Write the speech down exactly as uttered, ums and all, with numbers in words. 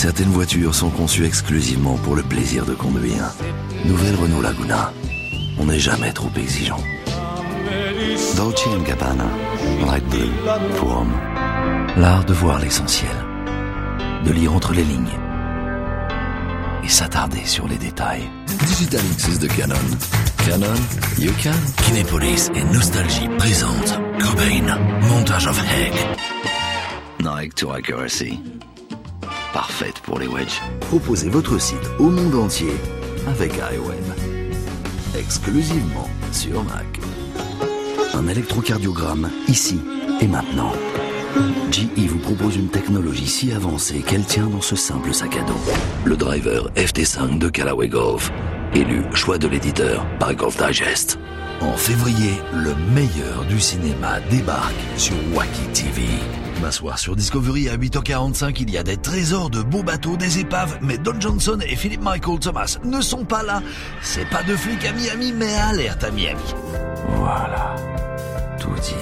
Certaines voitures sont conçues exclusivement pour le plaisir de conduire. Nouvelle Renault Laguna. On n'est jamais trop exigeant. Dolce and Gabbana, Light Blue, pour hommes. L'art de voir l'essentiel. De lire entre les lignes. Et s'attarder sur les détails. Digital X de Canon. Canon, you can. Kinépolis et Nostalgie présentent Cobain, Montage of Heck. Nike to Accuracy. Parfaite pour les wedges. Proposez votre site au monde entier avec iWeb. Exclusivement sur Mac. Un électrocardiogramme ici et maintenant. G E vous propose une technologie si avancée qu'elle tient dans ce simple sac à dos. Le driver F T cinq de Callaway Golf, élu choix de l'éditeur par Golf Digest. En février, le meilleur du cinéma débarque sur Wacky T V. M'asseoir sur Discovery à huit heures quarante-cinq, il y a des trésors de beaux bateaux, des épaves, mais Don Johnson et Philip Michael Thomas ne sont pas là. C'est pas de flics à Miami, mais alerte à Miami. Voilà, tout y